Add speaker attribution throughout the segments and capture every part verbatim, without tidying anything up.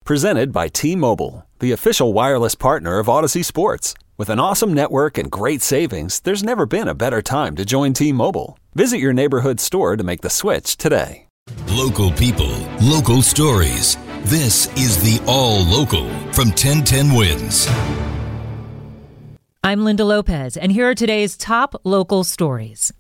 Speaker 1: Presented by T-Mobile, the official wireless partner of Odyssey Sports. With an awesome network and great savings, there's never been a better time to join T-Mobile. Visit your neighborhood store to make the switch today.
Speaker 2: Local people, local stories. This is the All Local from ten ten Wins.
Speaker 3: I'm Linda Lopez, and here are today's top local stories.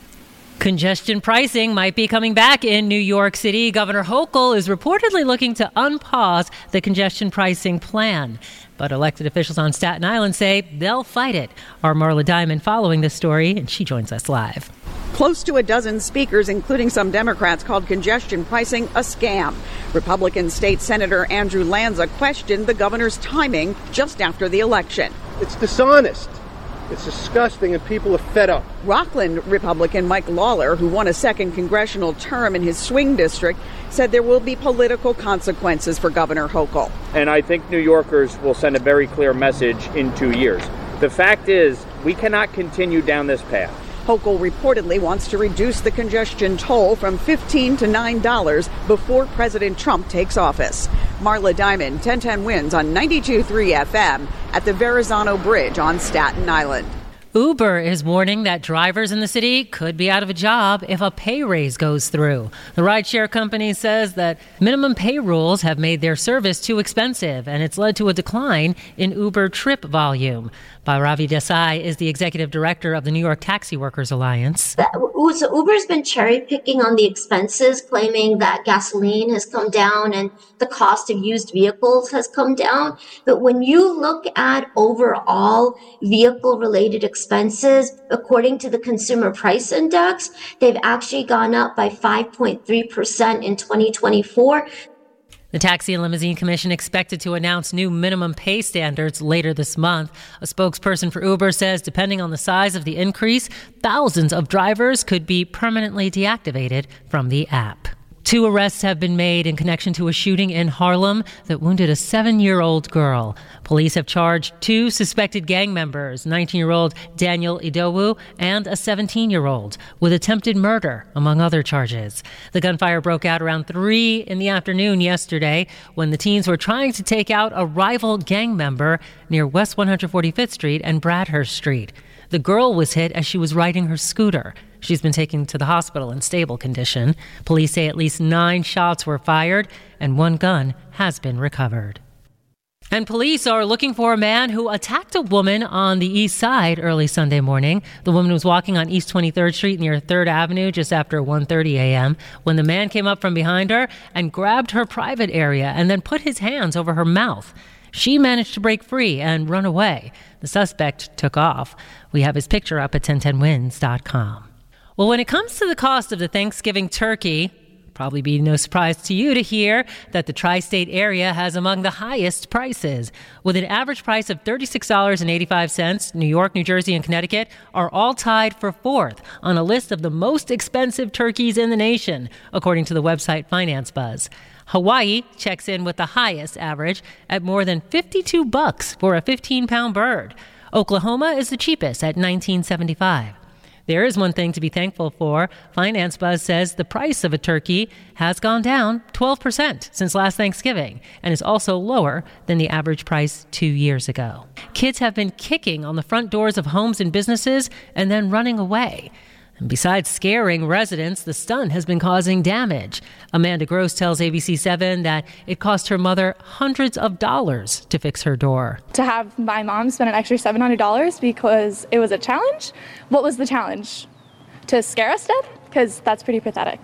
Speaker 3: Congestion pricing might be coming back in New York City. Governor Hochul is reportedly looking to unpause the congestion pricing plan. But elected officials on Staten Island say they'll fight it. Our Marla Diamond following this story, and she joins us live.
Speaker 4: Close to a dozen speakers, including some Democrats, called congestion pricing a scam. Republican State Senator Andrew Lanza questioned the governor's timing just after the election.
Speaker 5: It's dishonest. It's disgusting, and people are fed up.
Speaker 4: Rockland Republican Mike Lawler, who won a second congressional term in his swing district, said there will be political consequences for Governor Hochul.
Speaker 6: And I think New Yorkers will send a very clear message in two years. The fact is, we cannot continue down this path.
Speaker 4: Hochul reportedly wants to reduce the congestion toll from fifteen dollars to nine dollars before President Trump takes office. Marla Diamond, ten ten Wins on ninety-two point three F M at the Verrazano Bridge on Staten Island.
Speaker 3: Uber is warning that drivers in the city could be out of a job if a pay raise goes through. The rideshare company says that minimum pay rules have made their service too expensive, and it's led to a decline in Uber trip volume. Bhairavi Desai is the executive director of the New York Taxi Workers Alliance.
Speaker 7: So Uber's been cherry picking on the expenses, claiming that gasoline has come down and the cost of used vehicles has come down. But when you look at overall vehicle related expenses, according to the Consumer Price Index, they've actually gone up by five point three percent in twenty twenty-four.
Speaker 3: The Taxi and Limousine Commission expected to announce new minimum pay standards later this month. A spokesperson for Uber says depending on the size of the increase, thousands of drivers could be permanently deactivated from the app. Two arrests have been made in connection to a shooting in Harlem that wounded a seven-year-old girl. Police have charged two suspected gang members, nineteen-year-old Daniel Idowu and a seventeen-year-old, with attempted murder, among other charges. The gunfire broke out around three in the afternoon yesterday when the teens were trying to take out a rival gang member near West one hundred forty-fifth Street and Bradhurst Street. The girl was hit as she was riding her scooter. She's been taken to the hospital in stable condition. Police say at least nine shots were fired and one gun has been recovered. And police are looking for a man who attacked a woman on the east side early Sunday morning. The woman was walking on East twenty-third Street near third Avenue just after one thirty a.m. when the man came up from behind her and grabbed her private area and then put his hands over her mouth. She managed to break free and run away. The suspect took off. We have his picture up at ten ten wins dot com. Well, when it comes to the cost of the Thanksgiving turkey, probably be no surprise to you to hear that the tri-state area has among the highest prices. With an average price of thirty-six dollars and eighty-five cents, New York, New Jersey, and Connecticut are all tied for fourth on a list of the most expensive turkeys in the nation, according to the website Finance Buzz. Hawaii checks in with the highest average at more than fifty-two bucks for a fifteen-pound bird. Oklahoma is the cheapest at nineteen seventy-five. There is one thing to be thankful for. Finance Buzz says the price of a turkey has gone down twelve percent since last Thanksgiving and is also lower than the average price two years ago. Kids have been kicking on the front doors of homes and businesses and then running away. And besides scaring residents, the stunt has been causing damage. Amanda Gross tells A B C seven that it cost her mother hundreds of dollars to fix her door.
Speaker 8: To have my mom spend an extra seven hundred dollars because it was a challenge? What was the challenge? To scare us dead? Because that's pretty pathetic.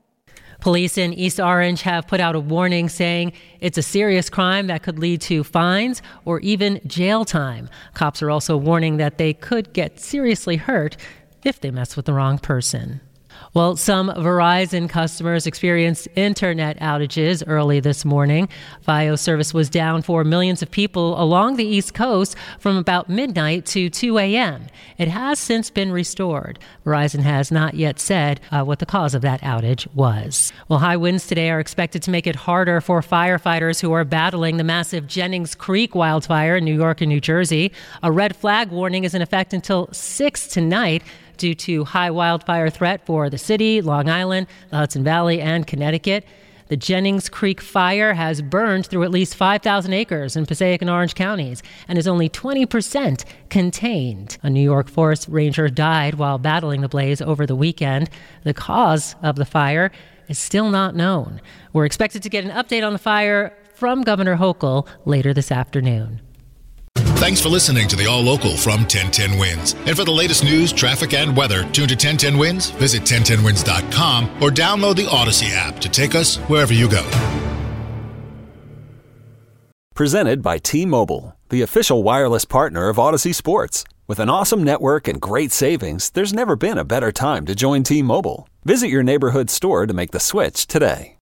Speaker 3: Police in East Orange have put out a warning saying it's a serious crime that could lead to fines or even jail time. Cops are also warning that they could get seriously hurt if they mess with the wrong person. Well, some Verizon customers experienced internet outages early this morning. Fios service was down for millions of people along the East Coast from about midnight to two a.m. It has since been restored. Verizon has not yet said uh, what the cause of that outage was. Well, high winds today are expected to make it harder for firefighters who are battling the massive Jennings Creek wildfire in New York and New Jersey. A red flag warning is in effect until six tonight due to high wildfire threat for the city, Long Island, the Hudson Valley, and Connecticut. The Jennings Creek fire has burned through at least five thousand acres in Passaic and Orange counties and is only twenty percent contained. A New York forest ranger died while battling the blaze over the weekend. The cause of the fire is still not known. We're expected to get an update on the fire from Governor Hochul later this afternoon.
Speaker 2: Thanks for listening to the All Local from ten ten Wins. And for the latest news, traffic, and weather, tune to ten ten Wins, visit ten ten wins dot com, or download the Odyssey app to take us wherever you go.
Speaker 1: Presented by T-Mobile, the official wireless partner of Odyssey Sports. With an awesome network and great savings, there's never been a better time to join T-Mobile. Visit your neighborhood store to make the switch today.